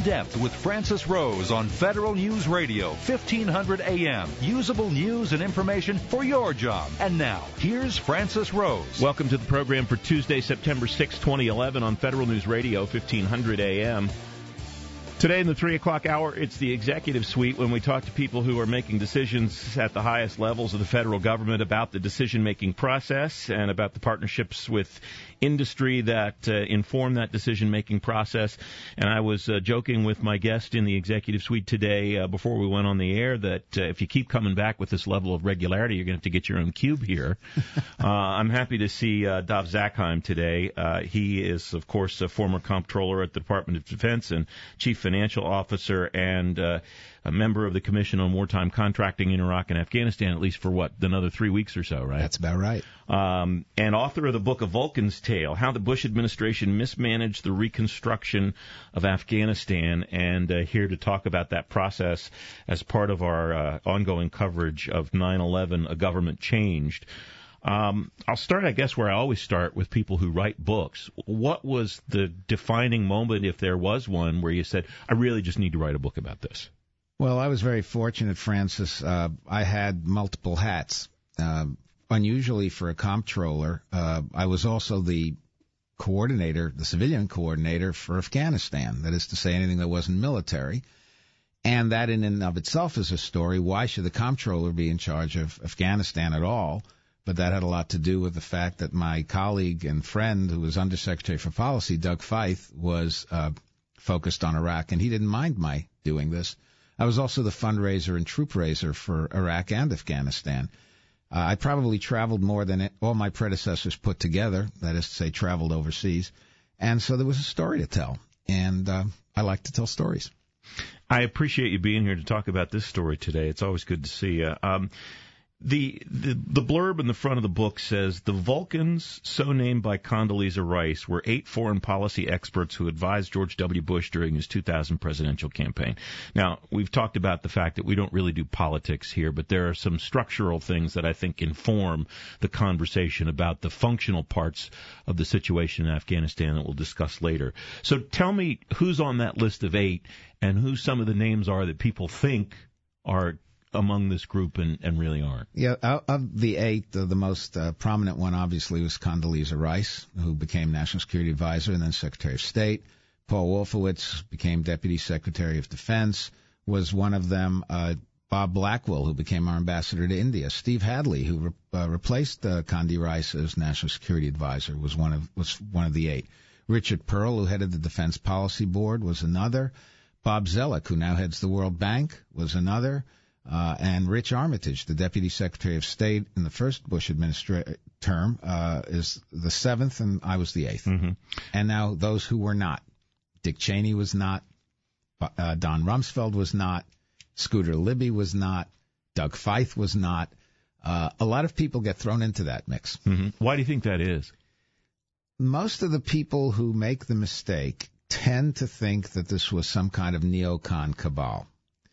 depth with Francis Rose on Federal News Radio, 1500 AM. Usable news and information for your job. And now, here's Francis Rose. Welcome to the program for Tuesday, September 6, 2011 on Federal News Radio, 1500 AM. Today in the 3 o'clock hour, it's the Executive Suite when we talk to people who are making decisions at the highest levels of the federal government about the decision-making process and about the partnerships with industry that inform that decision-making process. And I was joking with my guest in the Executive Suite today before we went on the air that if you keep coming back with this level of regularity, you're going to have to get your own cube here. I'm happy to see Dov Zakheim today. He is, of course, a former comptroller at the Department of Defense and chief financial officer and a member of the Commission on Wartime Contracting in Iraq and Afghanistan, at least for, another 3 weeks or so, right? That's about right. And author of the book A Vulcan's Tale, How the Bush Administration Mismanaged the Reconstruction of Afghanistan, and here to talk about that process as part of our ongoing coverage of 9/11, A Government Changed. I'll start, I guess, where I always start with people who write books. What was the defining moment, if there was one, where you said, I really just need to write a book about this? Well, I was very fortunate, Francis. I had multiple hats. Unusually for a comptroller, I was also the coordinator, the civilian coordinator for Afghanistan. That is to say, anything that wasn't military. And that in and of itself is a story. Why should the comptroller be in charge of Afghanistan at all? But that had a lot to do with the fact that my colleague and friend, who was Undersecretary for Policy, Doug Feith, was focused on Iraq, and he didn't mind my doing this. I was also the fundraiser and troop raiser for Iraq and Afghanistan. I probably traveled more than all my predecessors put together, that is to say, traveled overseas. And so there was a story to tell, and I like to tell stories. I appreciate you being here to talk about this story today. It's always good to see you. The blurb in the front of the book says, the Vulcans, so named by Condoleezza Rice, were 8 foreign policy experts who advised George W. Bush during his 2000 presidential campaign. Now, we've talked about the fact that we don't really do politics here, but there are some structural things that I think inform the conversation about the functional parts of the situation in Afghanistan that we'll discuss later. So tell me who's on that list of 8 and who some of the names are that people think are among this group and really aren't. Yeah, of the 8, the most prominent one obviously was Condoleezza Rice, who became National Security Advisor and then Secretary of State. Paul Wolfowitz became Deputy Secretary of Defense, was one of them. Bob Blackwell, who became our ambassador to India. Steve Hadley, who replaced Condi Rice as National Security Advisor, was one of the 8. Richard Pearl, who headed the Defense Policy Board, was another. Bob Zellick, who now heads the World Bank, was another. And Rich Armitage, the Deputy Secretary of State in the first Bush term, is the 7th, and I was the 8th. Mm-hmm. And now those who were not. Dick Cheney was not. Don Rumsfeld was not. Scooter Libby was not. Doug Feith was not. A lot of people get thrown into that mix. Mm-hmm. Why do you think that is? Most of the people who make the mistake tend to think that this was some kind of neocon cabal.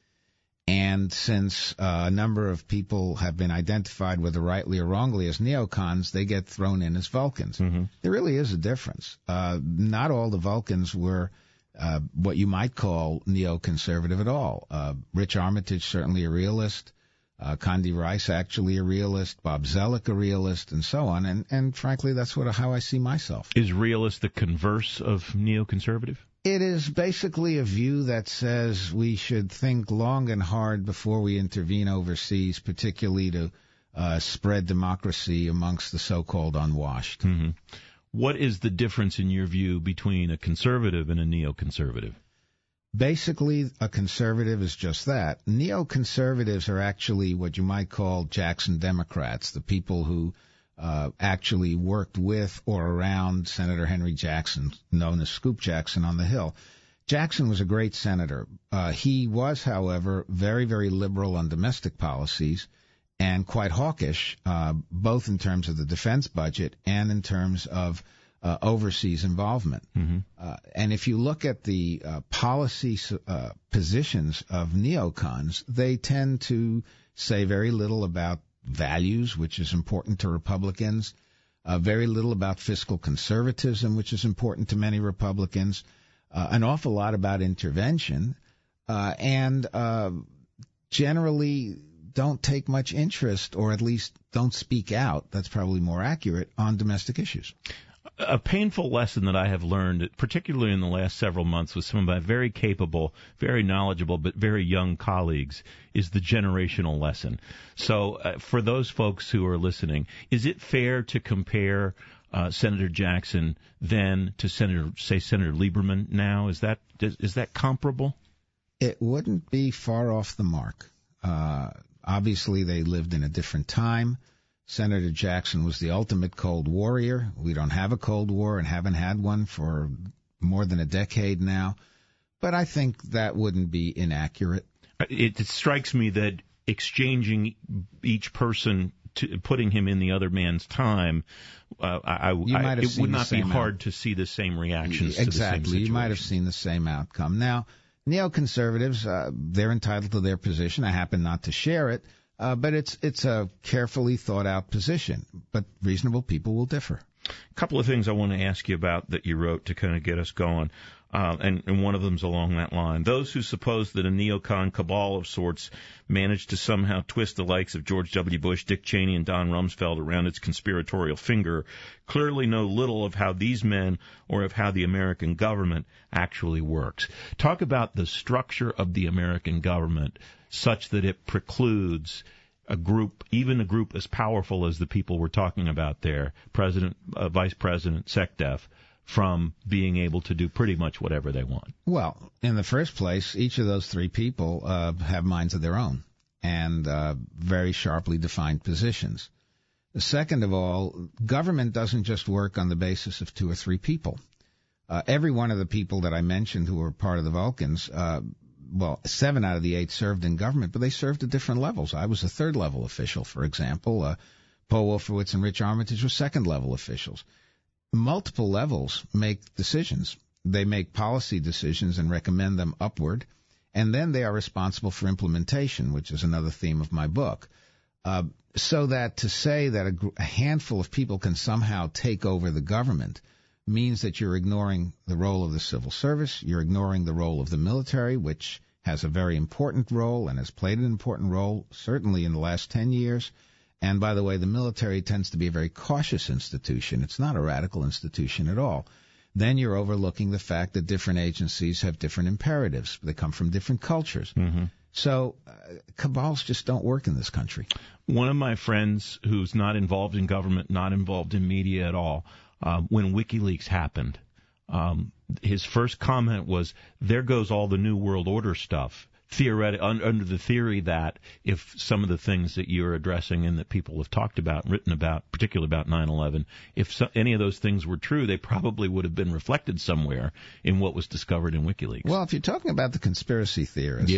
And since a number of people have been identified, whether rightly or wrongly, as neocons, they get thrown in as Vulcans. Mm-hmm. There really is a difference. Not all the Vulcans were what you might call neoconservative at all. Rich Armitage, certainly a realist. Condi Rice, actually a realist. Bob Zellick, a realist, and so on. And frankly, that's how I see myself. Is realist the converse of neoconservative? It is basically a view that says we should think long and hard before we intervene overseas, particularly to spread democracy amongst the so-called unwashed. Mm-hmm. What is the difference, in your view, between a conservative and a neoconservative? Basically, a conservative is just that. Neoconservatives are actually what you might call Jackson Democrats, the people who actually worked with or around Senator Henry Jackson, known as Scoop Jackson on the Hill. Jackson was a great senator. He was, however, very, very liberal on domestic policies and quite hawkish, both in terms of the defense budget and in terms of overseas involvement. Mm-hmm. And if you look at the policy positions of neocons, they tend to say very little about values, which is important to Republicans, very little about fiscal conservatism, which is important to many Republicans. an awful lot about intervention, and generally don't take much interest, or at least don't speak out, that's probably more accurate, on domestic issues. A painful lesson that I have learned, particularly in the last several months with some of my very capable, very knowledgeable, but very young colleagues, is the generational lesson. So for those folks who are listening, is it fair to compare Senator Jackson then to Senator Lieberman now? Is that comparable? It wouldn't be far off the mark. Obviously, they lived in a different time. Senator Jackson was the ultimate Cold Warrior. We don't have a Cold War and haven't had one for more than a decade now. But I think that wouldn't be inaccurate. It strikes me that exchanging each person, putting him in the other man's time, it would not be hard to see the same reactions to the same situation. Exactly. You might have seen the same outcome. Now, neoconservatives, they're entitled to their position. I happen not to share it. But it's a carefully thought out position. But reasonable people will differ. A couple of things I want to ask you about that you wrote to kind of get us going. And one of them's along that line. Those who suppose that a neocon cabal of sorts managed to somehow twist the likes of George W. Bush, Dick Cheney, and Don Rumsfeld around its conspiratorial finger clearly know little of how these men or of how the American government actually works. Talk about the structure of the American government such that it precludes a group, even a group as powerful as the people we're talking about there, President, Vice President, SecDef, from being able to do pretty much whatever they want. Well, in the first place, each of those three people have minds of their own and very sharply defined positions. Second of all, government doesn't just work on the basis of two or three people. Every one of the people that I mentioned who were part of the Vulcans, 7 out of the 8 served in government, but they served at different levels. I was a third-level official, for example. Paul Wolfowitz and Rich Armitage were second-level officials. Multiple levels make decisions. They make policy decisions and recommend them upward, and then they are responsible for implementation, which is another theme of my book. So that to say that a handful of people can somehow take over the government means that you're ignoring the role of the civil service, you're ignoring the role of the military, which has a very important role and has played an important role, certainly in the last 10 years. And by the way, the military tends to be a very cautious institution. It's not a radical institution at all. Then you're overlooking the fact that different agencies have different imperatives. They come from different cultures. Mm-hmm. So cabals just don't work in this country. One of my friends who's not involved in government, not involved in media at all, when WikiLeaks happened, his first comment was, there goes all the New World Order stuff. Under the theory that if some of the things that you're addressing and that people have talked about and written about, particularly about 9/11, if any of those things were true, they probably would have been reflected somewhere in what was discovered in WikiLeaks. Well, if you're talking about the conspiracy theorists,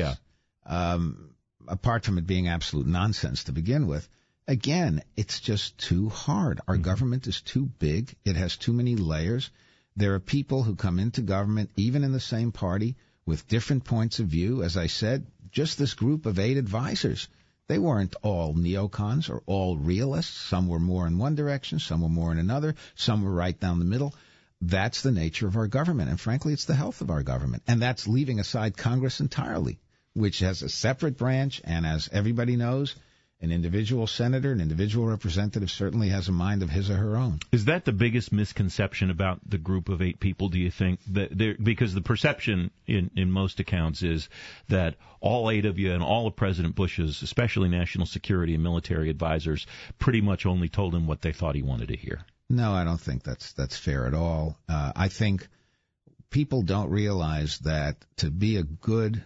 apart from it being absolute nonsense to begin with, again, it's just too hard. Our government is too big. It has too many layers. There are people who come into government, even in the same party, with different points of view. As I said, just this group of 8 advisors, they weren't all neocons or all realists. Some were more in one direction, some were more in another, some were right down the middle. That's the nature of our government, and frankly, it's the health of our government. And that's leaving aside Congress entirely, which has a separate branch, and as everybody knows, an individual senator, an individual representative certainly has a mind of his or her own. Is that the biggest misconception about the group of 8 people, do you think? Because the perception in most accounts is that all 8 of you and all of President Bush's, especially national security and military advisors, pretty much only told him what they thought he wanted to hear. No, I don't think that's fair at all. I think people don't realize that to be a good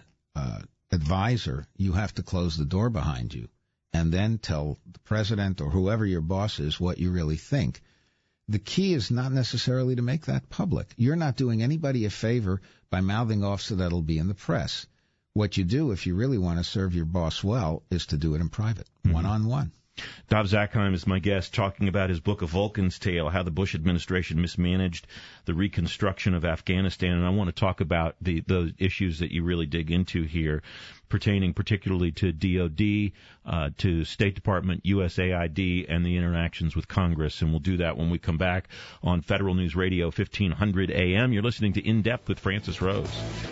advisor, you have to close the door behind you and then tell the president or whoever your boss is what you really think. The key is not necessarily to make that public. You're not doing anybody a favor by mouthing off so that it'll be in the press. What you do, if you really want to serve your boss well, is to do it in private, one-on-one. Dov Zakheim is my guest, talking about his book, A Vulcan's Tale, how the Bush administration mismanaged the reconstruction of Afghanistan. And I want to talk about the issues that you really dig into here, pertaining particularly to DOD, to State Department, USAID, and the interactions with Congress. And we'll do that when we come back on Federal News Radio 1500 AM. You're listening to In Depth with Francis Rose.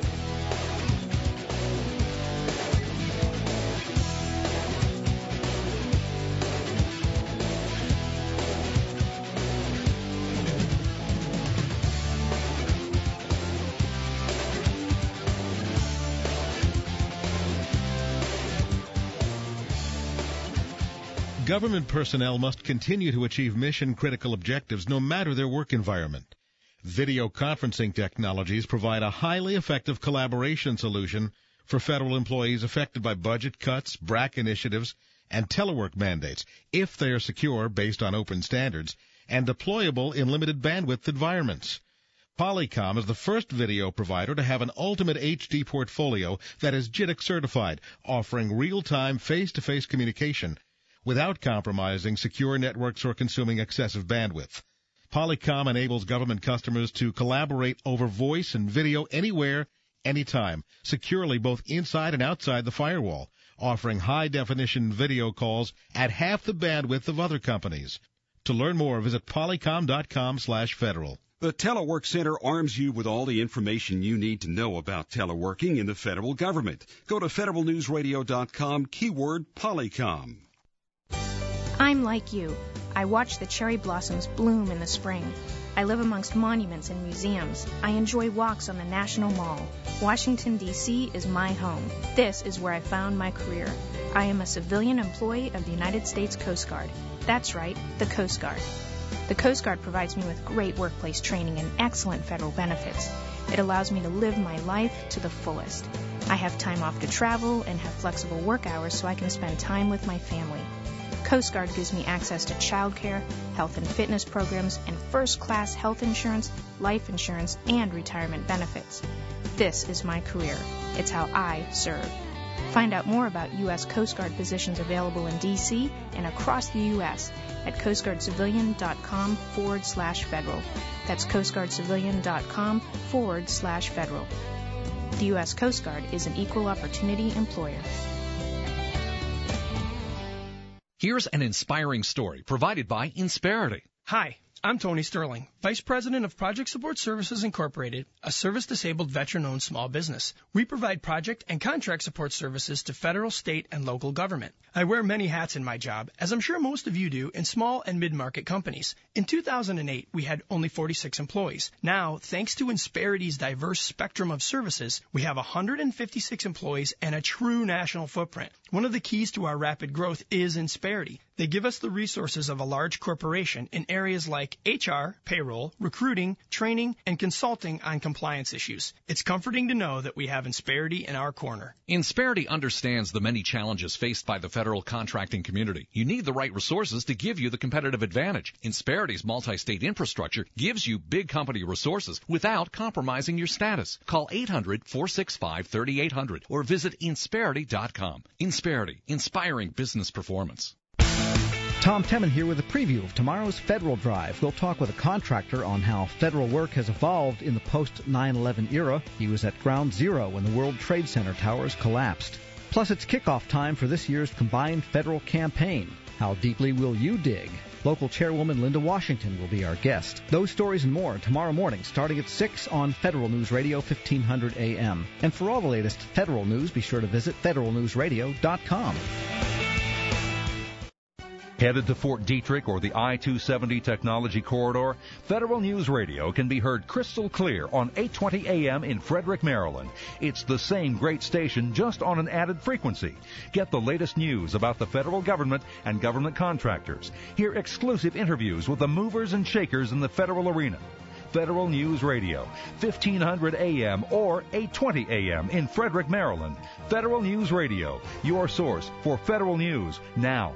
Government personnel must continue to achieve mission-critical objectives no matter their work environment. Video conferencing technologies provide a highly effective collaboration solution for federal employees affected by budget cuts, BRAC initiatives, and telework mandates, if they are secure based on open standards and deployable in limited bandwidth environments. Polycom is the first video provider to have an ultimate HD portfolio that is JITC certified, offering real-time face-to-face communication without compromising secure networks or consuming excessive bandwidth. Polycom enables government customers to collaborate over voice and video anywhere, anytime, securely both inside and outside the firewall, offering high-definition video calls at half the bandwidth of other companies. To learn more, visit polycom.com/federal. The Telework Center arms you with all the information you need to know about teleworking in the federal government. Go to federalnewsradio.com, keyword Polycom. I'm like you. I watch the cherry blossoms bloom in the spring. I live amongst monuments and museums. I enjoy walks on the National Mall. Washington, D.C. is my home. This is where I found my career. I am a civilian employee of the United States Coast Guard. That's right, the Coast Guard. The Coast Guard provides me with great workplace training and excellent federal benefits. It allows me to live my life to the fullest. I have time off to travel and have flexible work hours so I can spend time with my family. Coast Guard gives me access to childcare, health and fitness programs, and first-class health insurance, life insurance, and retirement benefits. This is my career. It's how I serve. Find out more about U.S. Coast Guard positions available in D.C. and across the U.S. at coastguardcivilian.com/federal. That's coastguardcivilian.com/federal. The U.S. Coast Guard is an equal opportunity employer. Here's an inspiring story provided by Insperity. Hi, I'm Tony Sterling, Vice President of Project Support Services Incorporated, a service-disabled veteran-owned small business. We provide project and contract support services to federal, state, and local government. I wear many hats in my job, as I'm sure most of you do, in small and mid-market companies. In 2008, we had only 46 employees. Now, thanks to Insperity's diverse spectrum of services, we have 156 employees and a true national footprint. One of the keys to our rapid growth is Insperity. They give us the resources of a large corporation in areas like HR, payroll, recruiting, training, and consulting on compliance issues. It's comforting to know that we have Insperity in our corner. Insperity understands the many challenges faced by the federal contracting community. You need the right resources to give you the competitive advantage. Insperity's multi-state infrastructure gives you big company resources without compromising your status. Call 800-465-3800 or visit Insperity.com. Insperity, inspiring business performance. Tom Temin here with a preview of tomorrow's Federal Drive. We'll talk with a contractor on how federal work has evolved in the post-9/11 era. He was at ground zero when the World Trade Center towers collapsed. Plus, it's kickoff time for this year's combined federal campaign. How deeply will you dig? Local chairwoman Linda Washington will be our guest. Those stories and more tomorrow morning starting at 6 on Federal News Radio 1500 AM. And for all the latest federal news, be sure to visit federalnewsradio.com. Headed to Fort Detrick or the I-270 Technology Corridor, Federal News Radio can be heard crystal clear on 820 AM in Frederick, Maryland. It's the same great station, just on an added frequency. Get the latest news about the federal government and government contractors. Hear exclusive interviews with the movers and shakers in the federal arena. Federal News Radio, 1500 AM or 820 AM in Frederick, Maryland. Federal News Radio, your source for federal news now.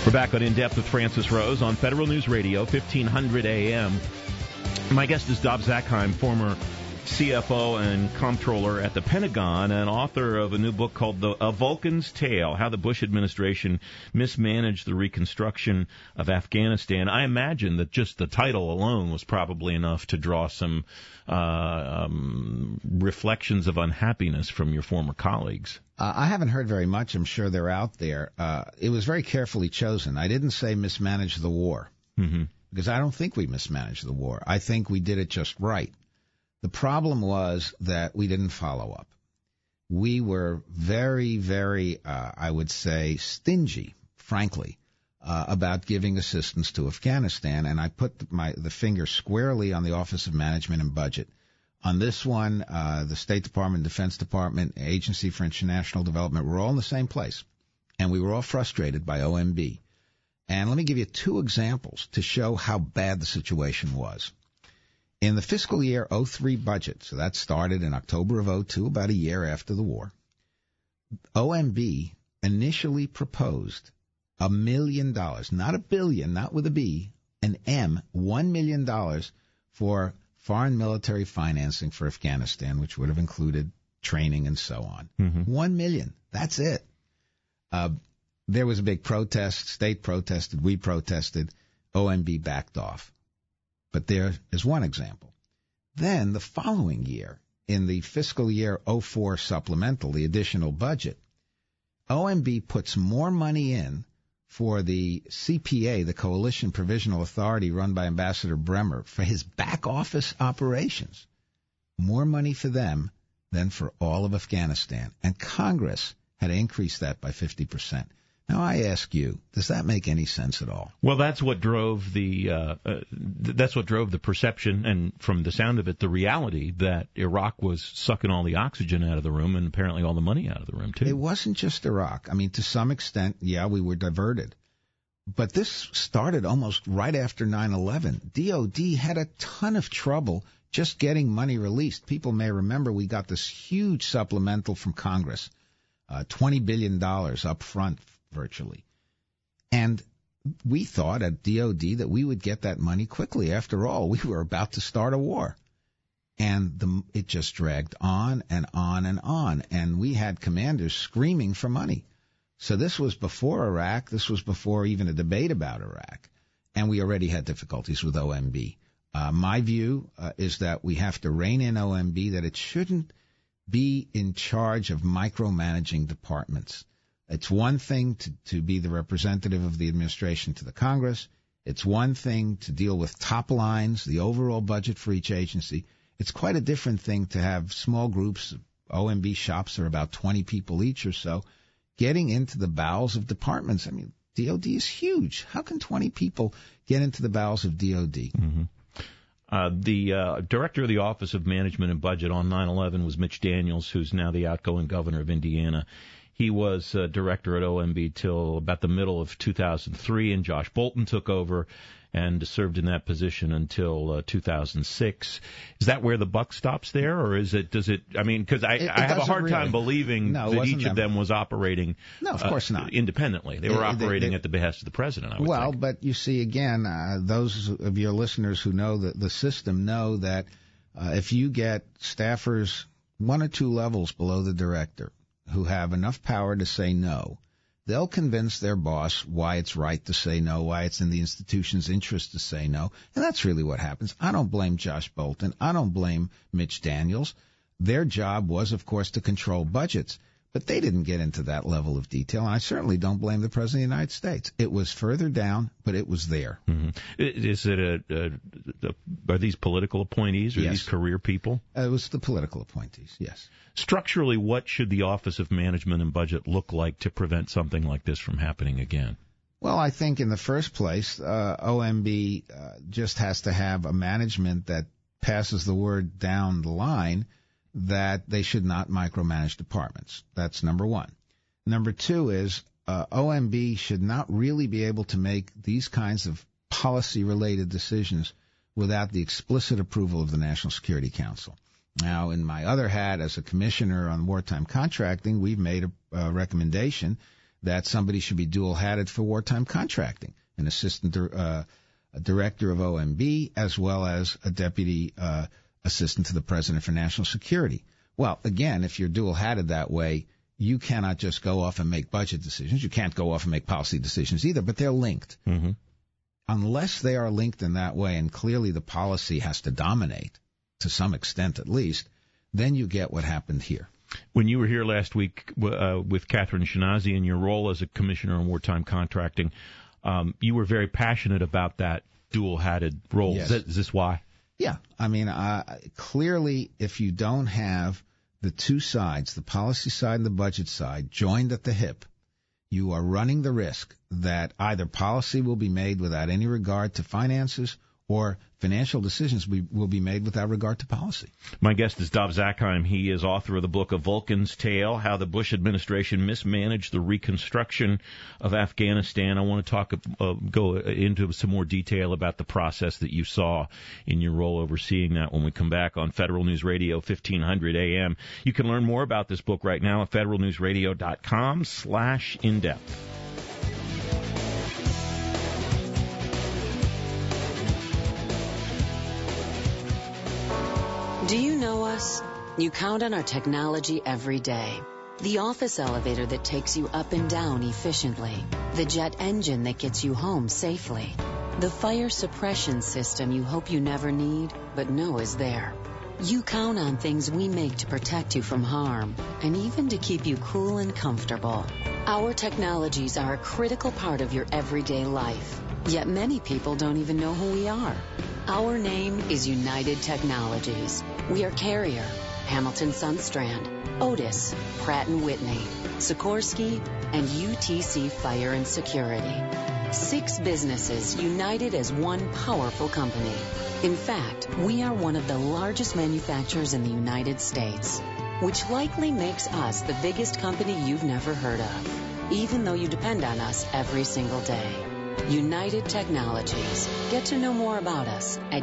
We're back on In Depth with Francis Rose on Federal News Radio, 1500 AM. My guest is Dov Zakheim, former CFO and comptroller at the Pentagon, and author of a new book called A Vulcan's Tale, How the Bush Administration Mismanaged the Reconstruction of Afghanistan. I imagine that just the title alone was probably enough to draw some reflections of unhappiness from your former colleagues. I haven't heard very much. I'm sure they're out there. It was very carefully chosen. I didn't say mismanage the war, because I don't think we mismanaged the war. I think we did it just right. The problem was that we didn't follow up. We were very, very, I would say, stingy, frankly, about giving assistance to Afghanistan. And I put the finger squarely on the Office of Management and Budget. On this one, the State Department, Defense Department, Agency for International Development were all in the same place. And we were all frustrated by OMB. And let me give you two examples to show how bad the situation was. In the fiscal year 03 budget, so that started in October of 02, about a year after the war, OMB initially proposed $1 million, not a billion, not with a B, an M, $1 million for foreign military financing for Afghanistan, which would have included training and so on. $1 million. That's it. There was a big protest. State protested. We protested. OMB backed off. But there is one example. Then the following year, in the fiscal year 04 supplemental, the additional budget, OMB puts more money in for the CPA, the Coalition Provisional Authority run by Ambassador Bremer, for his back office operations. More money for them than for all of Afghanistan. And Congress had to increase that by 50%. Now, I ask you, does that make any sense at all? Well, that's what drove the perception, and from the sound of it, the reality that Iraq was sucking all the oxygen out of the room and apparently all the money out of the room, too. It wasn't just Iraq. I mean, to some extent, yeah, we were diverted. But this started almost right after 9/11. DOD had a ton of trouble just getting money released. People may remember we got this huge supplemental from Congress, $20 billion up front, virtually. And we thought at DOD that we would get that money quickly. After all, we were about to start a war. And it just dragged on and on and on. And we had commanders screaming for money. So this was before Iraq. This was before even a debate about Iraq. And we already had difficulties with OMB. My view is that we have to rein in OMB, that it shouldn't be in charge of micromanaging departments. It's one thing to be the representative of the administration to the Congress. It's one thing to deal with top lines, the overall budget for each agency. It's quite a different thing to have small groups. OMB shops are about 20 people each or so, getting into the bowels of departments. I mean, DOD is huge. How can 20 people get into the bowels of DOD? The director of the Office of Management and Budget on 9/11 was Mitch Daniels, who's now the outgoing governor of Indiana. He was director at OMB till about the middle of 2003, and Josh Bolten took over and served in that position until 2006. Is that where the buck stops there, or is it? Does it? I mean, because I have a hard time believing that each of them was operating. No, of course not. Independently, they were operating at the behest of the president. I would think. But you see, again, those of your listeners who know the system know that if you get staffers 1 or 2 levels below the director who have enough power to say no, they'll convince their boss why it's right to say no, why it's in the institution's interest to say no. And that's really what happens. I don't blame Josh Bolten. I don't blame Mitch Daniels. Their job was, of course, to control budgets. But they didn't get into that level of detail, and I certainly don't blame the President of the United States. It was further down, but it was there. Is it are these political appointees or these career people? It was the political appointees, yes. Structurally, what should the Office of Management and Budget look like to prevent something like this from happening again? Well, I think in the first place, OMB just has to have a management that passes the word down the line that they should not micromanage departments. That's number one. Number two is OMB should not really be able to make these kinds of policy-related decisions without the explicit approval of the National Security Council. Now, in my other hat as a commissioner on wartime contracting, we've made a recommendation that somebody should be dual-hatted for wartime contracting, an assistant a director of OMB as well as a deputy assistant to the president for national security. Well, again, if you're dual-hatted that way, you cannot just go off and make budget decisions. You can't go off and make policy decisions either, but they're linked. Mm-hmm. Unless they are linked in that way, and clearly the policy has to dominate, to some extent at least, then you get what happened here. When you were here last week with Catherine Shinazi in your role as a commissioner on wartime contracting, you were very passionate about that dual-hatted role. Yes. Is this why? Yeah. I mean, clearly, if you don't have the two sides, the policy side and the budget side, joined at the hip, you are running the risk that either policy will be made without any regard to finances or financial decisions will be made without regard to policy. My guest is Dov Zakheim. He is author of the book of Vulcan's Tale, How the Bush Administration Mismanaged the Reconstruction of Afghanistan. I want to go into some more detail about the process that you saw in your role overseeing that when we come back on Federal News Radio 1500 AM. You can learn more about this book right now at federalnewsradio.com/in-depth. Do you know us? You count on our technology every day. The office elevator that takes you up and down efficiently. The jet engine that gets you home safely. The fire suppression system you hope you never need, but know is there. You count on things we make to protect you from harm, and even to keep you cool and comfortable. Our technologies are a critical part of your everyday life, yet many people don't even know who we are. Our name is United Technologies. We are Carrier, Hamilton Sundstrand, Otis, Pratt & Whitney, Sikorsky, and UTC Fire and Security. 6 businesses united as one powerful company. In fact, we are one of the largest manufacturers in the United States, which likely makes us the biggest company you've never heard of, even though you depend on us every single day. United Technologies. Get to know more about us at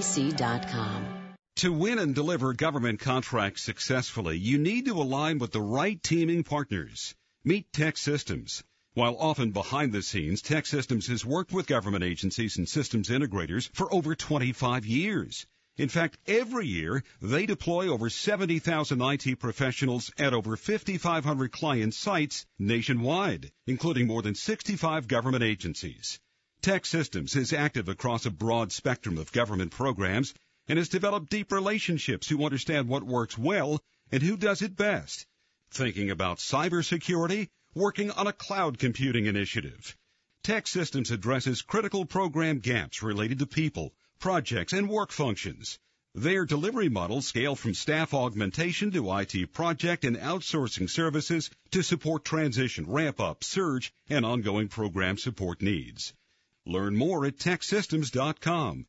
UTC.com. To win and deliver government contracts successfully, you need to align with the right teaming partners. Meet TEKsystems. While often behind the scenes, TEKsystems has worked with government agencies and systems integrators for over 25 years. In fact, every year, they deploy over 70,000 IT professionals at over 5,500 client sites nationwide, including more than 65 government agencies. TEKsystems is active across a broad spectrum of government programs and has developed deep relationships to understand what works well and who does it best. Thinking about cybersecurity? Working on a cloud computing initiative. TEKsystems addresses critical program gaps related to people, projects, and work functions. Their delivery models scale from staff augmentation to IT project and outsourcing services to support transition, ramp-up, surge, and ongoing program support needs. Learn more at TEKsystems.com,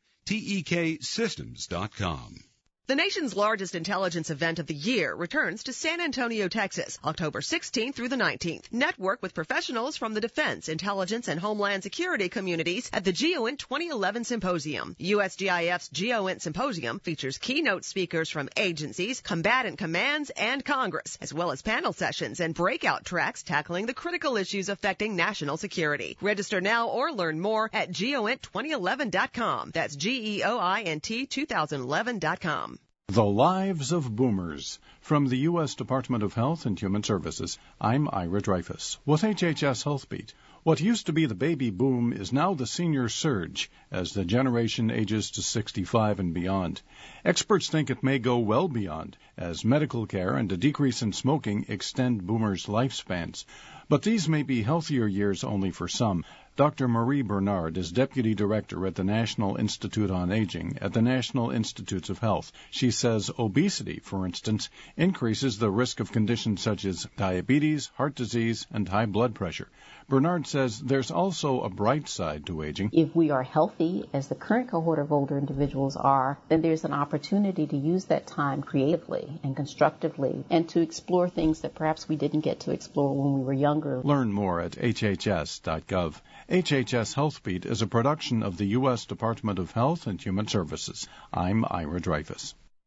TEKsystems.com. The nation's largest intelligence event of the year returns to San Antonio, Texas, October 16th through the 19th. Network with professionals from the defense, intelligence, and homeland security communities at the GEOINT 2011 Symposium. USGIF's GEOINT Symposium features keynote speakers from agencies, combatant commands, and Congress, as well as panel sessions and breakout tracks tackling the critical issues affecting national security. Register now or learn more at GEOINT2011.com. That's GEOINT 2011.com. The Lives of Boomers. From the U.S. Department of Health and Human Services, I'm Ira Dreyfus with HHS Healthbeat. What used to be the baby boom is now the senior surge as the generation ages to 65 and beyond. Experts think it may go well beyond as medical care and a decrease in smoking extend boomers' lifespans. But these may be healthier years only for some. Dr. Marie Bernard is Deputy Director at the National Institute on Aging at the National Institutes of Health. She says obesity, for instance, increases the risk of conditions such as diabetes, heart disease, and high blood pressure. Bernard says there's also a bright side to aging. If we are healthy, as the current cohort of older individuals are, then there's an opportunity to use that time creatively and constructively and to explore things that perhaps we didn't get to explore when we were younger. Learn more at hhs.gov. HHS Healthbeat is a production of the U.S. Department of Health and Human Services. I'm Ira Dreyfus.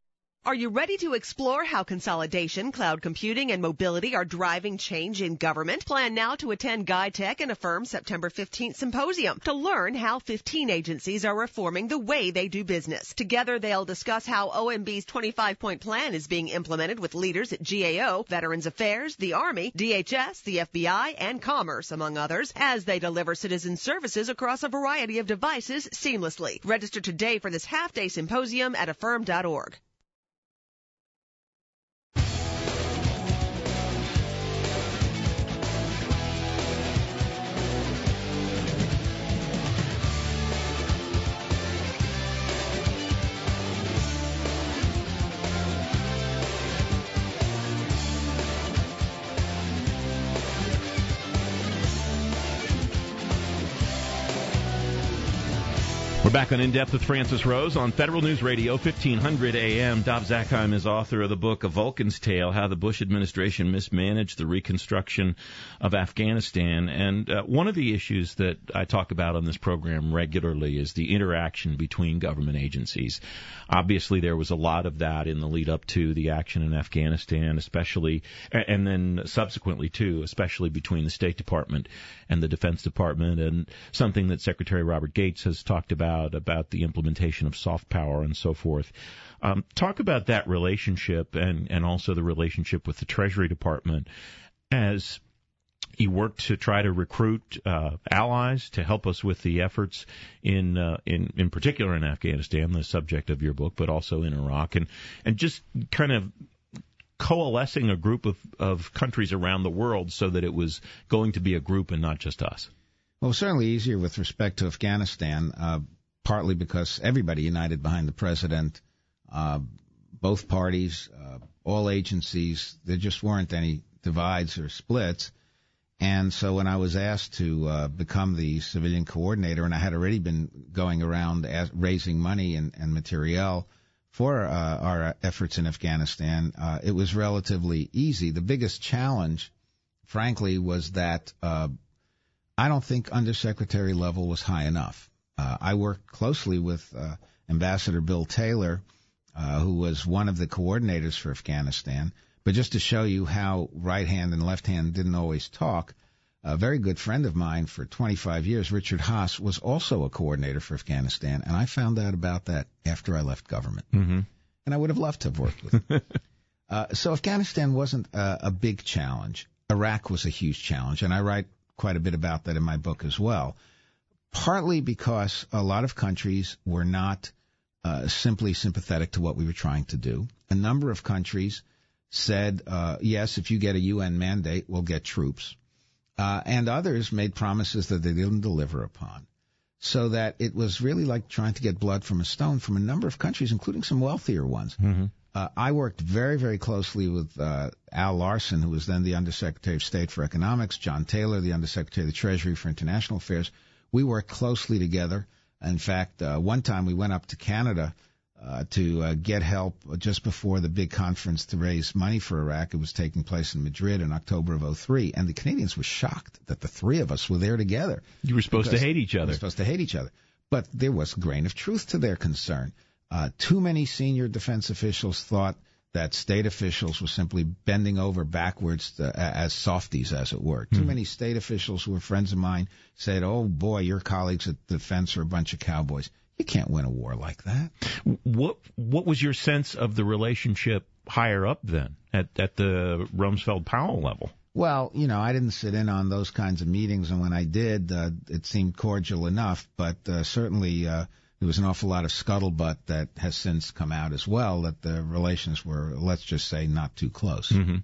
Are you ready to explore how consolidation, cloud computing, and mobility are driving change in government? Plan now to attend GuideTech and Affirm September 15th Symposium to learn how 15 agencies are reforming the way they do business. Together, they'll discuss how OMB's 25-point plan is being implemented with leaders at GAO, Veterans Affairs, the Army, DHS, the FBI, and Commerce, among others, as they deliver citizen services across a variety of devices seamlessly. Register today for this half-day symposium at affirm.org. We're back on In Depth with Francis Rose on Federal News Radio, 1500 AM. Dov Zakheim is author of the book A Vulcan's Tale, How the Bush Administration Mismanaged the Reconstruction of Afghanistan. And one of the issues that I talk about on this program regularly is the interaction between government agencies. Obviously, there was a lot of that in the lead up to the action in Afghanistan, especially, and then subsequently, too, especially between the State Department and the Defense Department, and something that Secretary Robert Gates has talked about the implementation of soft power and so forth. Talk about that relationship and also the relationship with the Treasury Department as you work to try to recruit allies to help us with the efforts in particular in Afghanistan, the subject of your book, but also in Iraq, and just kind of coalescing a group of countries around the world so that it was going to be a group and not just us. Well, it was certainly easier with respect to Afghanistan, partly because everybody united behind the president, both parties, all agencies. There just weren't any divides or splits. And so when I was asked to become the civilian coordinator, and I had already been going around raising money and materiel for our efforts in Afghanistan, it was relatively easy. The biggest challenge, frankly, was that I don't think undersecretary level was high enough. I worked closely with Ambassador Bill Taylor, who was one of the coordinators for Afghanistan. But just to show you how right hand and left hand didn't always talk, a very good friend of mine for 25 years, Richard Haas, was also a coordinator for Afghanistan, and I found out about that after I left government. Mm-hmm. And I would have loved to have worked with him. So Afghanistan wasn't a big challenge. Iraq was a huge challenge, and I write quite a bit about that in my book as well. Partly because a lot of countries were not simply sympathetic to what we were trying to do. A number of countries said, yes, if you get a UN mandate, we'll get troops. And others made promises that they didn't deliver upon. So that it was really like trying to get blood from a stone from a number of countries, including some wealthier ones. Mm-hmm. I worked very, very closely with Al Larson, who was then the Undersecretary of State for Economics, John Taylor, the Undersecretary of the Treasury for International Affairs. We worked closely together. In fact, one time we went up to Canada to get help just before the big conference to raise money for Iraq. It was taking place in Madrid in October of 2003, and the Canadians were shocked that the three of us were there together. You were supposed to hate each other. We were supposed to hate each other. But there was a grain of truth to their concern. Too many senior defense officials thought that state officials were simply bending over backwards as softies, as it were. Too many state officials who were friends of mine said, oh, boy, your colleagues at defense are a bunch of cowboys. You can't win a war like that. What was your sense of the relationship higher up then, at the Rumsfeld-Powell level? Well, I didn't sit in on those kinds of meetings, and when I did, it seemed cordial enough, but certainly there was an awful lot of scuttlebutt that has since come out as well, that the relations were, let's just say, not too close. Mm-hmm.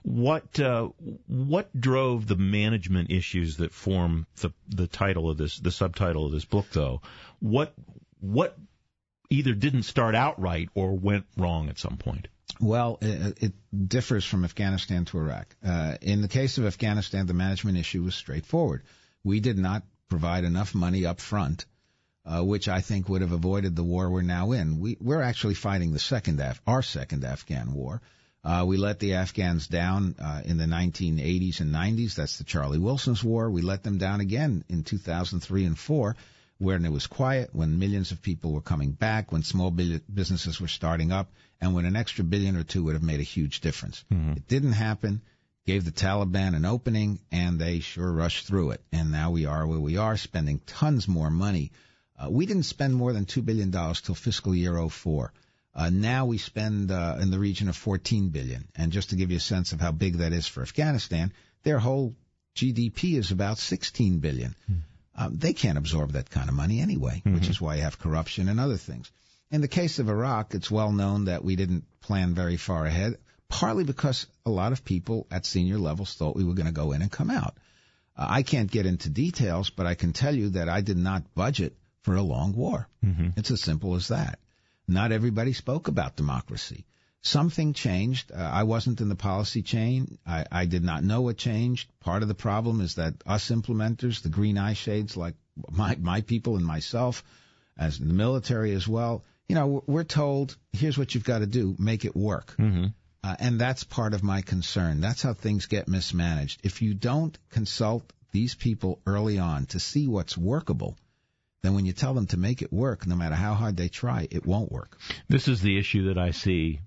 What drove the management issues that form the title of this, the subtitle of this book, though? What either didn't start out right or went wrong at some point? Well, it differs from Afghanistan to Iraq. In the case of Afghanistan, the management issue was straightforward. We did not provide enough money up front, which I think would have avoided the war we're now in. We're actually fighting our second Afghan war. We let the Afghans down in the 1980s and 90s. That's the Charlie Wilson's war. We let them down again in 2003 and 2004 when it was quiet, when millions of people were coming back, when small businesses were starting up, and when an extra $1 or $2 billion would have made a huge difference. Mm-hmm. It didn't happen. Gave the Taliban an opening, and they sure rushed through it. And now we are where we are, spending tons more money. We didn't spend more than $2 billion till fiscal year 2004. Now we spend in the region of $14 billion. And just to give you a sense of how big that is for Afghanistan, their whole GDP is about $16 billion. They can't absorb that kind of money anyway, which is why you have corruption and other things. In the case of Iraq, it's well known that we didn't plan very far ahead, partly because a lot of people at senior levels thought we were going to go in and come out. I can't get into details, but I can tell you that I did not budget for a long war. It's as simple as that. Not everybody spoke about democracy. Something changed. I wasn't in the policy chain. I did not know what changed. Part of the problem is that us implementers, the green eye shades like my people and myself, as in the military as well, we're told, here's what you've got to do, make it work. And that's part of my concern. That's how things get mismanaged. If you don't consult these people early on to see what's workable, then when you tell them to make it work, no matter how hard they try, it won't work. This is the issue that I see,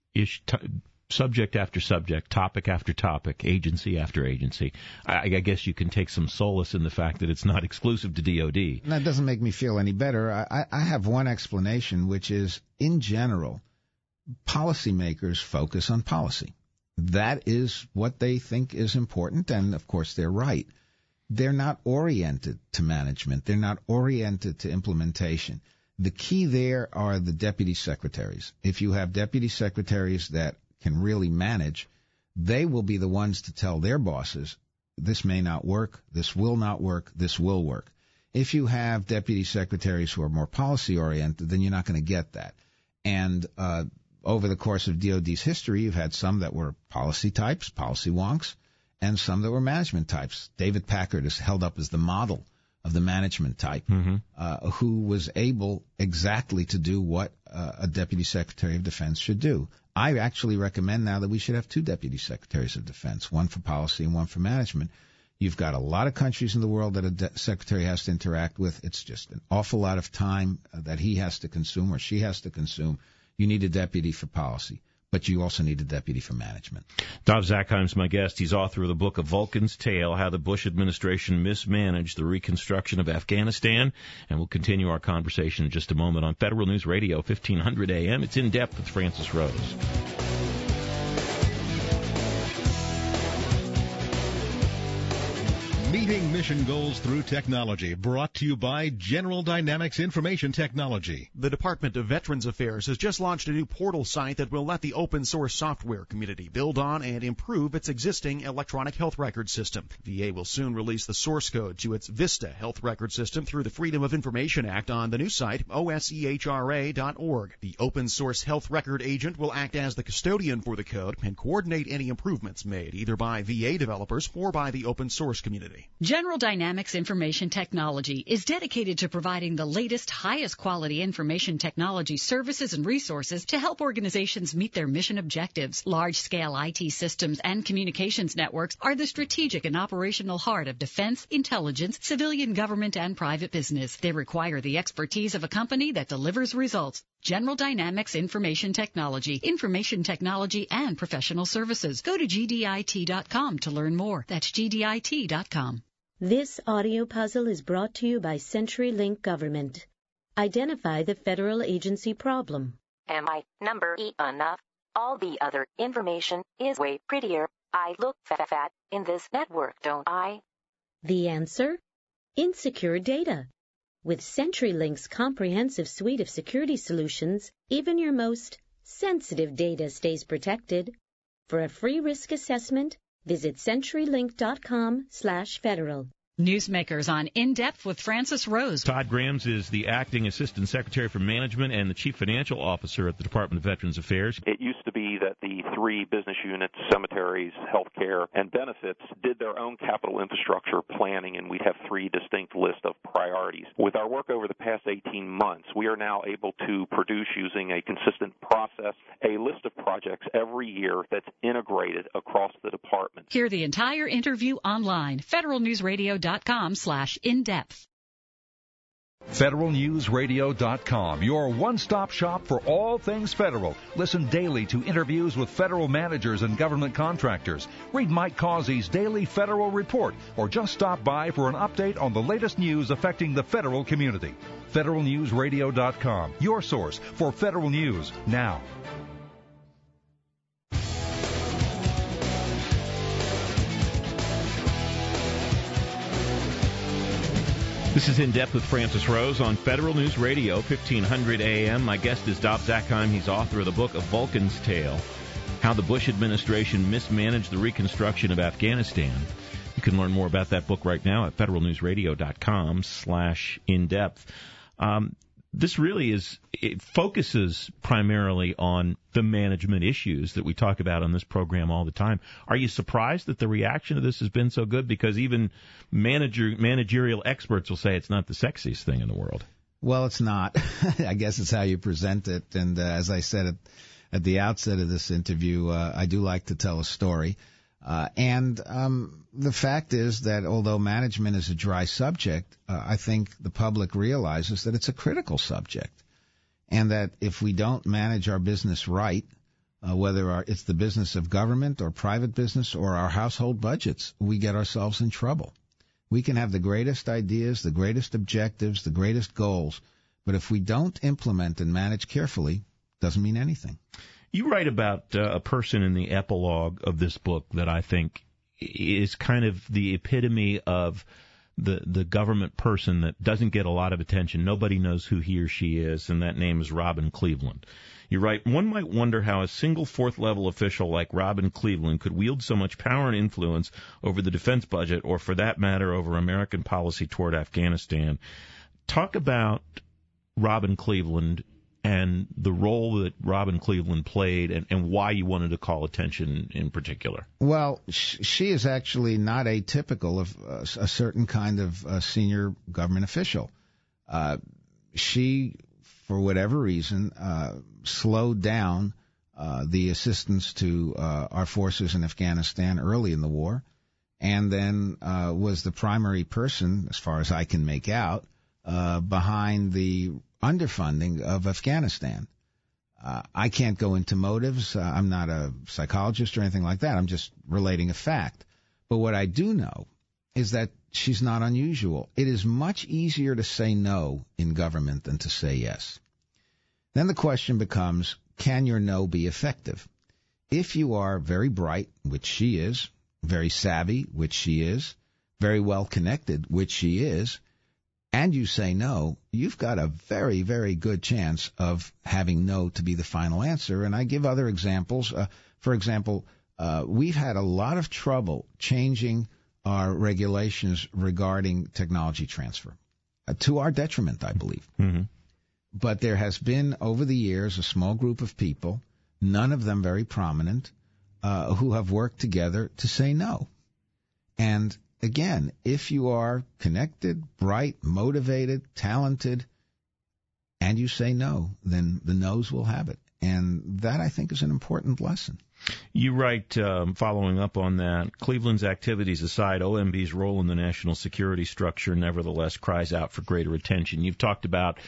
subject after subject, topic after topic, agency after agency. I guess you can take some solace in the fact that it's not exclusive to DOD. That doesn't make me feel any better. I have one explanation, which is, in general, policymakers focus on policy. That is what they think is important, and of course they're right. They're not oriented to management. They're not oriented to implementation. The key there are the deputy secretaries. If you have deputy secretaries that can really manage, they will be the ones to tell their bosses, this may not work, this will not work, this will work. If you have deputy secretaries who are more policy-oriented, then you're not going to get that. And over the course of DOD's history, you've had some that were policy types, policy wonks, and some that were management types. David Packard is held up as the model of the management type, who was able exactly to do what a Deputy Secretary of Defense should do. I actually recommend now that we should have 2 Deputy Secretaries of Defense, one for policy and one for management. You've got a lot of countries in the world that a secretary has to interact with. It's just an awful lot of time that he has to consume or she has to consume. You need a deputy for policy, but you also need a deputy for management. Dov Zakheim's my guest. He's author of the book A Vulcan's Tale, How the Bush Administration Mismanaged the Reconstruction of Afghanistan. And we'll continue our conversation in just a moment on Federal News Radio, 1500 AM. It's In Depth with Francis Rose. Meeting mission goals through technology, brought to you by General Dynamics Information Technology. The Department of Veterans Affairs has just launched a new portal site that will let the open source software community build on and improve its existing electronic health record system. VA will soon release the source code to its VISTA health record system through the Freedom of Information Act on the new site, osehra.org. The open source health record agent will act as the custodian for the code and coordinate any improvements made either by VA developers or by the open source community. General Dynamics Information Technology is dedicated to providing the latest, highest quality information technology services and resources to help organizations meet their mission objectives. Large-scale IT systems and communications networks are the strategic and operational heart of defense, intelligence, civilian government, and private business. They require the expertise of a company that delivers results. General Dynamics Information Technology, and professional services. Go to gdit.com to learn more. That's gdit.com. This audio puzzle is brought to you by CenturyLink Government. Identify the federal agency problem. Am I number E enough? All the other information is way prettier. I look fat in this network, don't I? The answer? Insecure data. With CenturyLink's comprehensive suite of security solutions, even your most sensitive data stays protected. For a free risk assessment, visit CenturyLink.com/federal. Newsmakers on In Depth with Francis Rose. Todd Grams is the Acting Assistant Secretary for Management and the Chief Financial Officer at the Department of Veterans Affairs. It used to be that the 3 business units, cemeteries, healthcare, and benefits, did their own capital infrastructure planning, and we'd have 3 distinct lists of priorities. With our work over the past 18 months, we are now able to produce, using a consistent process, a list of projects every year that's integrated across the department. Hear the entire interview online, federalnewsradio.com/indepth. FederalNewsRadio.com, your one-stop shop for all things federal. Listen daily to interviews with federal managers and government contractors. Read Mike Causey's daily federal report, or just stop by for an update on the latest news affecting the federal community. FederalNewsRadio.com, your source for federal news now. This is In Depth with Francis Rose on Federal News Radio, 1500 AM. My guest is Dob Zakheim. He's author of the book A Vulcan's Tale, How the Bush Administration Mismanaged the Reconstruction of Afghanistan. You can learn more about that book right now at federalnewsradio.com/indepth. This really it focuses primarily on the management issues that we talk about on this program all the time. Are you surprised that the reaction to this has been so good? Because even managerial experts will say it's not the sexiest thing in the world. Well, it's not. I guess it's how you present it. And as I said at the outset of this interview, I do like to tell a story. The fact is that although management is a dry subject, I think the public realizes that it's a critical subject, and that if we don't manage our business right, whether it's the business of government or private business or our household budgets, we get ourselves in trouble. We can have the greatest ideas, the greatest objectives, the greatest goals, but if we don't implement and manage carefully, it doesn't mean anything. You write about a person in the epilogue of this book that I think is kind of the epitome of the government person that doesn't get a lot of attention. Nobody knows who he or she is, and that name is Robin Cleveland. You write, one might wonder how a single fourth-level official like Robin Cleveland could wield so much power and influence over the defense budget, or for that matter, over American policy toward Afghanistan. Talk about Robin Cleveland and the role that Robin Cleveland played, and why you wanted to call attention in particular. Well, she is actually not atypical of a certain kind of senior government official. She, for whatever reason, slowed down the assistance to our forces in Afghanistan early in the war, and then was the primary person, as far as I can make out, behind the underfunding of Afghanistan. I can't go into motives. I'm not a psychologist or anything like that. I'm just relating a fact. But what I do know is that she's not unusual. It is much easier to say no in government than to say yes. Then the question becomes, can your no be effective? If you are very bright, which she is, very savvy, which she is, very well connected, which she is, and you say no, you've got a very, very good chance of having no to be the final answer. And I give other examples. For example, we've had a lot of trouble changing our regulations regarding technology transfer, to our detriment, I believe. Mm-hmm. But there has been, over the years, a small group of people, none of them very prominent, who have worked together to say no. And again, if you are connected, bright, motivated, talented, and you say no, then the no's will have it. And that, I think, is an important lesson. You write, following up on that, Cleveland's activities aside, OMB's role in the national security structure nevertheless cries out for greater attention. You've talked about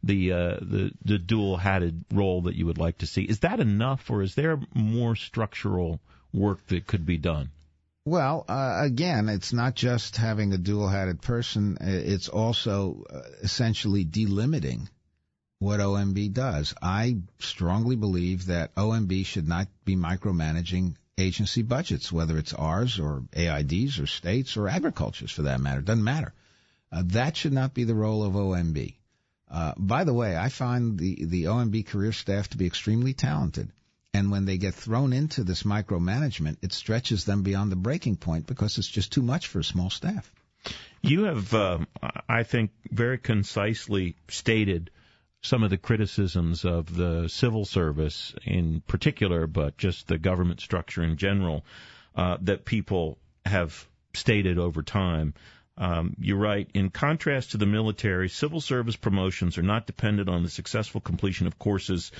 the dual-hatted role that you would like to see. Is that enough, or is there more structural work that could be done? Well, again, it's not just having a dual-hatted person. It's also essentially delimiting what OMB does. I strongly believe that OMB should not be micromanaging agency budgets, whether it's ours or AID's or states or agriculture's for that matter. It doesn't matter. That should not be the role of OMB. By the way, I find the OMB career staff to be extremely talented. And when they get thrown into this micromanagement, it stretches them beyond the breaking point because it's just too much for a small staff. You have, I think, very concisely stated some of the criticisms of the civil service in particular, but just the government structure in general, that people have stated over time. You write, in contrast to the military, civil service promotions are not dependent on the successful completion of courses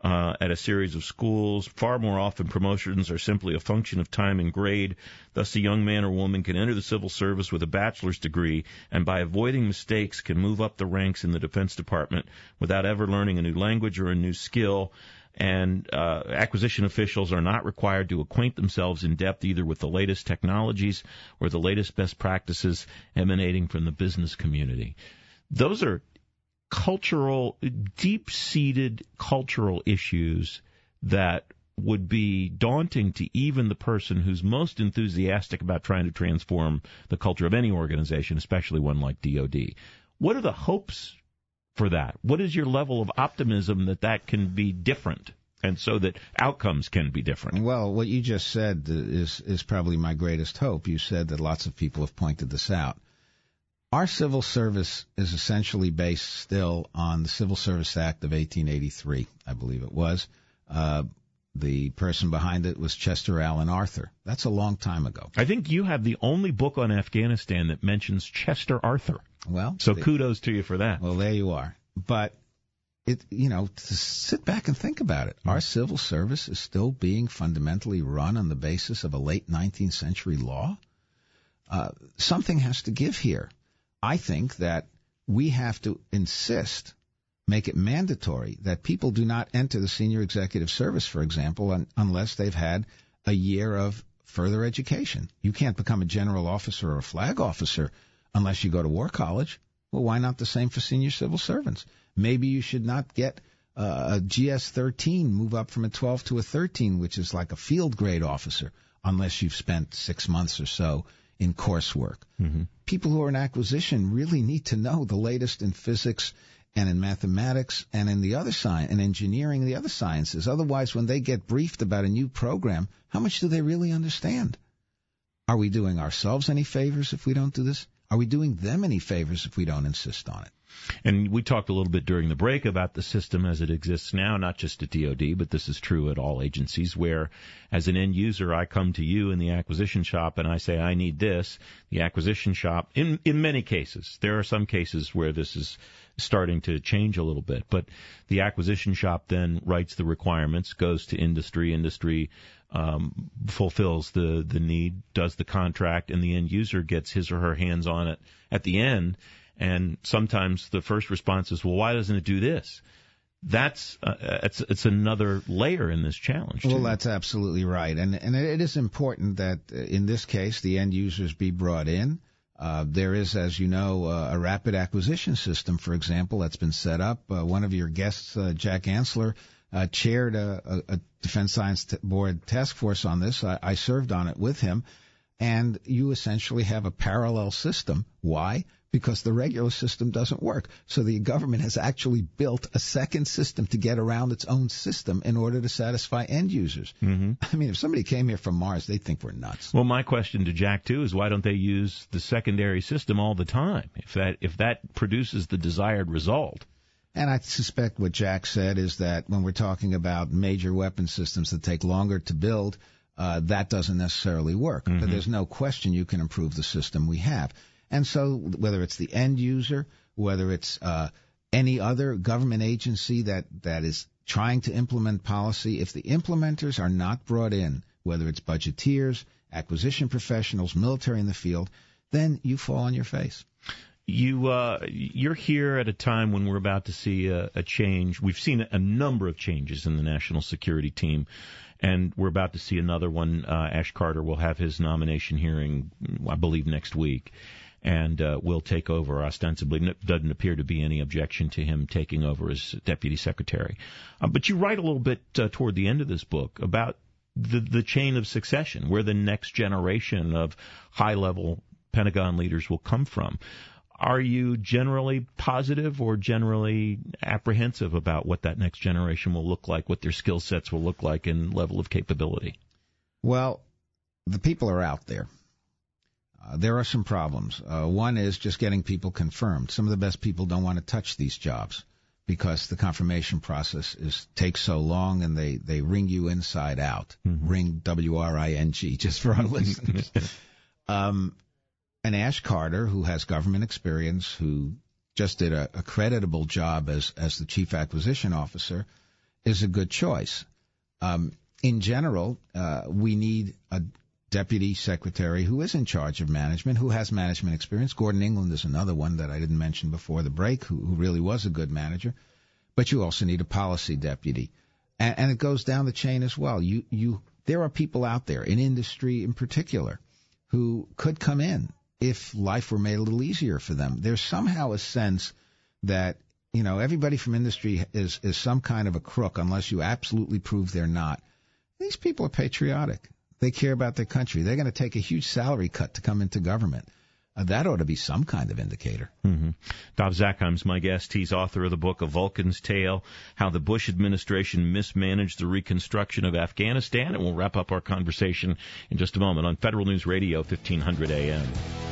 at a series of schools. Far more often, promotions are simply a function of time and grade. Thus, a young man or woman can enter the civil service with a bachelor's degree and, by avoiding mistakes, can move up the ranks in the Defense Department without ever learning a new language or a new skill. And acquisition officials are not required to acquaint themselves in depth either with the latest technologies or the latest best practices emanating from the business community. Those are cultural, deep-seated cultural issues that would be daunting to even the person who's most enthusiastic about trying to transform the culture of any organization, especially one like DOD. What are the hopes for that? What is your level of optimism that can be different and so that outcomes can be different? Well, what you just said is probably my greatest hope. You said that lots of people have pointed this out. Our civil service is essentially based still on the Civil Service Act of 1883, I believe it was. The person behind it was Chester Alan Arthur. That's a long time ago. I think you have the only book on Afghanistan that mentions Chester Arthur. Well, so kudos to you for that. Well, there you are. But to sit back and think about it. Our civil service is still being fundamentally run on the basis of a late 19th century law. Something has to give here. I think that we have to make it mandatory that people do not enter the senior executive service, for example, unless they've had a year of further education. You can't become a general officer or a flag officer unless you go to war college. Well, why not the same for senior civil servants? Maybe you should not get a GS-13, move up from a 12 to a 13, which is like a field grade officer, unless you've spent 6 months or so in coursework. Mm-hmm. People who are in acquisition really need to know the latest in physics and in mathematics and in the other science, and engineering, the other sciences. Otherwise, when they get briefed about a new program, how much do they really understand? Are we doing ourselves any favors if we don't do this? Are we doing them any favors if we don't insist on it? And we talked a little bit during the break about the system as it exists now, not just at DOD, but this is true at all agencies, where as an end user, I come to you in the acquisition shop and I say, I need this. The acquisition shop, in many cases, there are some cases where this is starting to change a little bit, but the acquisition shop then writes the requirements, goes to industry, fulfills the need, does the contract, and the end user gets his or her hands on it at the end. And sometimes the first response is, well, why doesn't it do this? That's it's another layer in this challenge. Well, that's absolutely right. And it is important that in this case the end users be brought in. There is, as you know, a rapid acquisition system, for example, that's been set up. One of your guests, Jack Ansler, chaired a Defense Science Board task force on this. I served on it with him. And you essentially have a parallel system. Why? Because the regular system doesn't work. So the government has actually built a second system to get around its own system in order to satisfy end users. Mm-hmm. I mean, if somebody came here from Mars, they'd think we're nuts. Well, my question to Jack, too, is why don't they use the secondary system all the time if that produces the desired result? And I suspect what Jack said is that when we're talking about major weapon systems that take longer to build, that doesn't necessarily work. Mm-hmm. But there's no question you can improve the system we have. And so whether it's the end user, whether it's any other government agency that is trying to implement policy, if the implementers are not brought in, whether it's budgeteers, acquisition professionals, military in the field, then you fall on your face. You're here at a time when we're about to see a change. We've seen a number of changes in the national security team, and we're about to see another one. Ash Carter will have his nomination hearing, I believe, next week, and will take over ostensibly. Doesn't appear to be any objection to him taking over as deputy secretary. But you write a little bit toward the end of this book about the chain of succession, where the next generation of high-level Pentagon leaders will come from. Are you generally positive or generally apprehensive about what that next generation will look like, what their skill sets will look like, and level of capability? Well, the people are out there. There are some problems. One is just getting people confirmed. Some of the best people don't want to touch these jobs because the confirmation process takes so long, and they ring you inside out. Mm-hmm. Ring, W-R-I-N-G, just for our listeners. And Ash Carter, who has government experience, who just did a creditable job as the chief acquisition officer, is a good choice. In general, we need a deputy secretary who is in charge of management, who has management experience. Gordon England is another one that I didn't mention before the break, who really was a good manager. But you also need a policy deputy. And it goes down the chain as well. There are people out there, in industry in particular, who could come in if life were made a little easier for them. There's somehow a sense that, everybody from industry is some kind of a crook unless you absolutely prove they're not. These people are patriotic. They care about their country. They're going to take a huge salary cut to come into government. That ought to be some kind of indicator. Mm-hmm. Dov Zakheim's my guest. He's author of the book A Vulcan's Tale, How the Bush Administration Mismanaged the Reconstruction of Afghanistan. And we'll wrap up our conversation in just a moment on Federal News Radio, 1500 AM.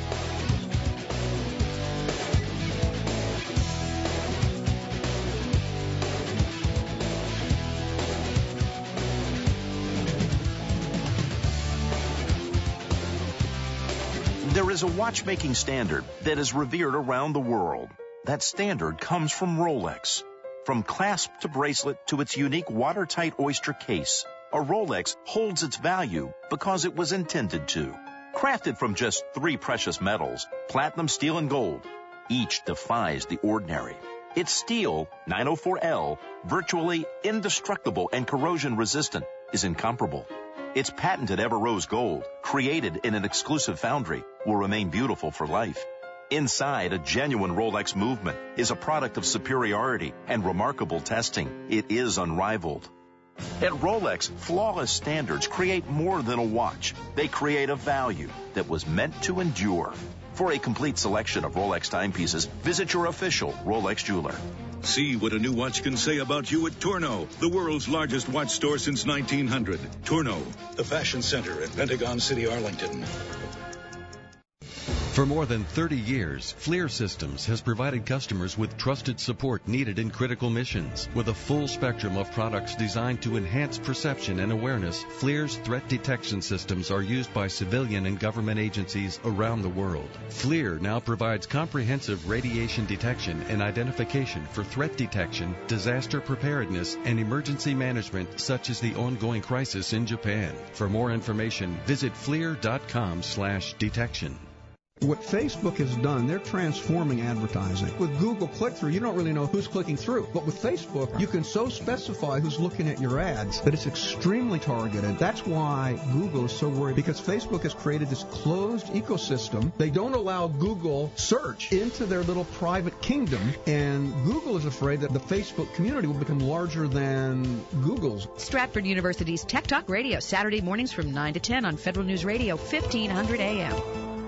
There is a watchmaking standard that is revered around the world. That standard comes from Rolex. From clasp to bracelet to its unique watertight oyster case, a Rolex holds its value because it was intended to. Crafted from just 3 precious metals, platinum, steel, and gold, each defies the ordinary. Its steel, 904L, virtually indestructible and corrosion resistant, is incomparable. Its patented Ever-Rose gold, created in an exclusive foundry, will remain beautiful for life. Inside, a genuine Rolex movement is a product of superiority and remarkable testing. It is unrivaled. At Rolex, flawless standards create more than a watch. They create a value that was meant to endure. For a complete selection of Rolex timepieces, visit your official Rolex jeweler. See what a new watch can say about you at Tourneau, the world's largest watch store since 1900. Tourneau, the fashion center at Pentagon City, Arlington. For more than 30 years, FLIR Systems has provided customers with trusted support needed in critical missions. With a full spectrum of products designed to enhance perception and awareness, FLIR's threat detection systems are used by civilian and government agencies around the world. FLIR now provides comprehensive radiation detection and identification for threat detection, disaster preparedness, and emergency management, such as the ongoing crisis in Japan. For more information, visit FLIR.com/detection. What Facebook has done, they're transforming advertising. With Google click-through, you don't really know who's clicking through. But with Facebook, you can so specify who's looking at your ads that it's extremely targeted. That's why Google is so worried, because Facebook has created this closed ecosystem. They don't allow Google search into their little private kingdom, and Google is afraid that the Facebook community will become larger than Google's. Stratford University's Tech Talk Radio, Saturday mornings from 9 to 10 on Federal News Radio, 1500 AM.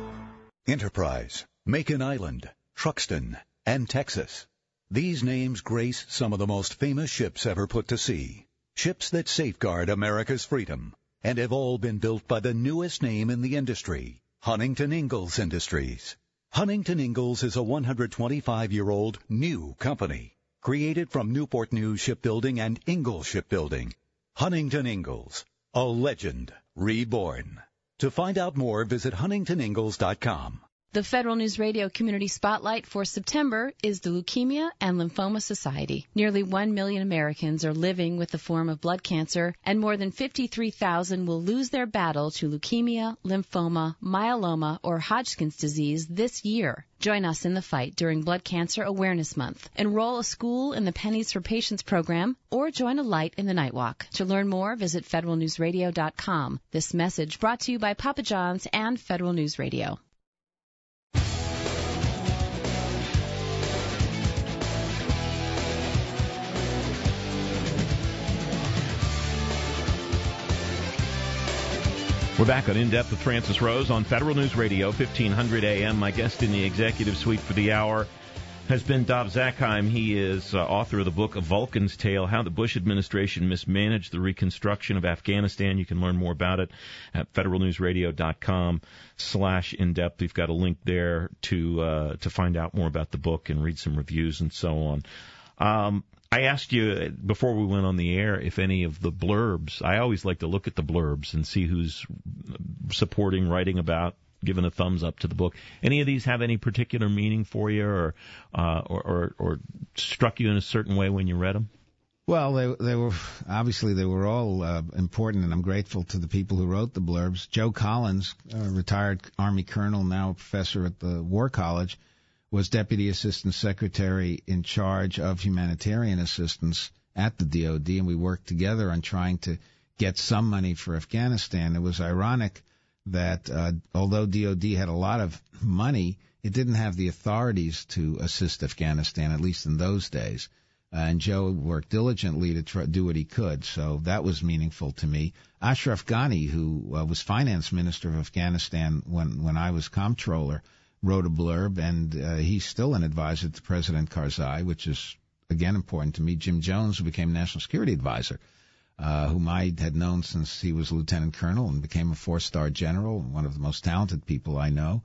Enterprise, Macon Island, Truxton, and Texas. These names grace some of the most famous ships ever put to sea. Ships that safeguard America's freedom, and have all been built by the newest name in the industry, Huntington Ingalls Industries. Huntington Ingalls is a 125-year-old new company, created from Newport News Shipbuilding and Ingalls Shipbuilding. Huntington Ingalls, a legend reborn. To find out more, visit huntingtoningalls.com. The Federal News Radio Community Spotlight for September is the Leukemia and Lymphoma Society. Nearly 1 million Americans are living with the form of blood cancer, and more than 53,000 will lose their battle to leukemia, lymphoma, myeloma, or Hodgkin's disease this year. Join us in the fight during Blood Cancer Awareness Month. Enroll a school in the Pennies for Patients program or join a light in the Night Walk. To learn more, visit federalnewsradio.com. This message brought to you by Papa John's and Federal News Radio. We're back on In Depth with Francis Rose on Federal News Radio, 1500 AM. My guest in the executive suite for the hour has been Dov Zakheim. He is author of the book A Vulcan's Tale, How the Bush Administration Mismanaged the Reconstruction of Afghanistan. You can learn more about it at federalnewsradio.com/in-depth. We've got a link there to find out more about the book and read some reviews and so on. I asked you before we went on the air if any of the blurbs, I always like to look at the blurbs and see who's supporting, writing about, giving a thumbs up to the book. Any of these have any particular meaning for you or struck you in a certain way when you read them? Well, they were obviously they were all important, and I'm grateful to the people who wrote the blurbs. Joe Collins, retired Army colonel, now a professor at the War College, was Deputy Assistant Secretary in charge of humanitarian assistance at the DOD, and we worked together on trying to get some money for Afghanistan. It was ironic that although DOD had a lot of money, it didn't have the authorities to assist Afghanistan, at least in those days. And Joe worked diligently to do what he could, so that was meaningful to me. Ashraf Ghani, who was finance minister of Afghanistan when I was comptroller, wrote a blurb, and he's still an advisor to President Karzai, which is, again, important to me. Jim Jones, who became national security advisor, whom I had known since he was lieutenant colonel and became a 4-star general, one of the most talented people I know.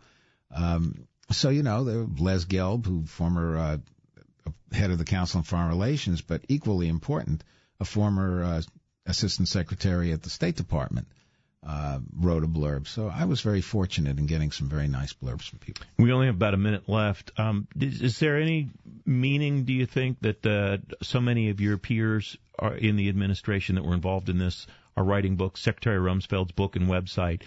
So, there was Les Gelb, who former head of the Council on Foreign Relations, but equally important, a former assistant secretary at the State Department, wrote a blurb. So I was very fortunate in getting some very nice blurbs from people. We only have about a minute left. Is there any meaning, do you think, that so many of your peers are in the administration that were involved in this are writing books? Secretary Rumsfeld's book and website,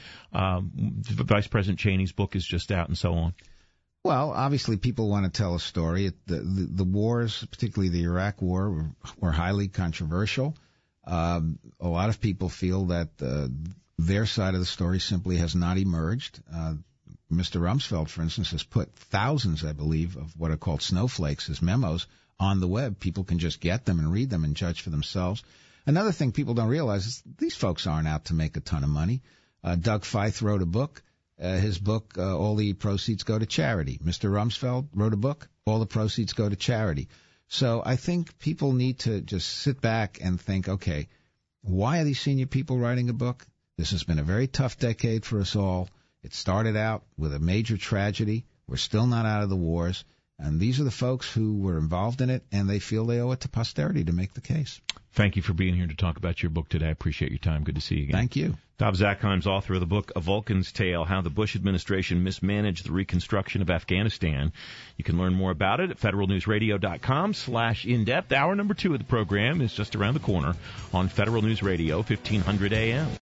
Vice President Cheney's book is just out, and so on. Well, obviously, people want to tell a story. The wars, particularly the Iraq War, were highly controversial. A lot of people feel that their side of the story simply has not emerged. Mr. Rumsfeld, for instance, has put thousands, I believe, of what are called snowflakes, his memos, on the web. People can just get them and read them and judge for themselves. Another thing people don't realize is these folks aren't out to make a ton of money. Doug Feith wrote a book. His book, all the proceeds go to charity. Mr. Rumsfeld wrote a book. All the proceeds go to charity. So I think people need to just sit back and think, okay, why are these senior people writing a book? This has been a very tough decade for us all. It started out with a major tragedy. We're still not out of the wars. And these are the folks who were involved in it, and they feel they owe it to posterity to make the case. Thank you for being here to talk about your book today. I appreciate your time. Good to see you again. Thank you. Dov Zakheim's author of the book A Vulcan's Tale, How the Bush Administration Mismanaged the Reconstruction of Afghanistan. You can learn more about it at federalnewsradio.com/in-depth. Hour number 2 of the program is just around the corner on Federal News Radio, 1500 AM.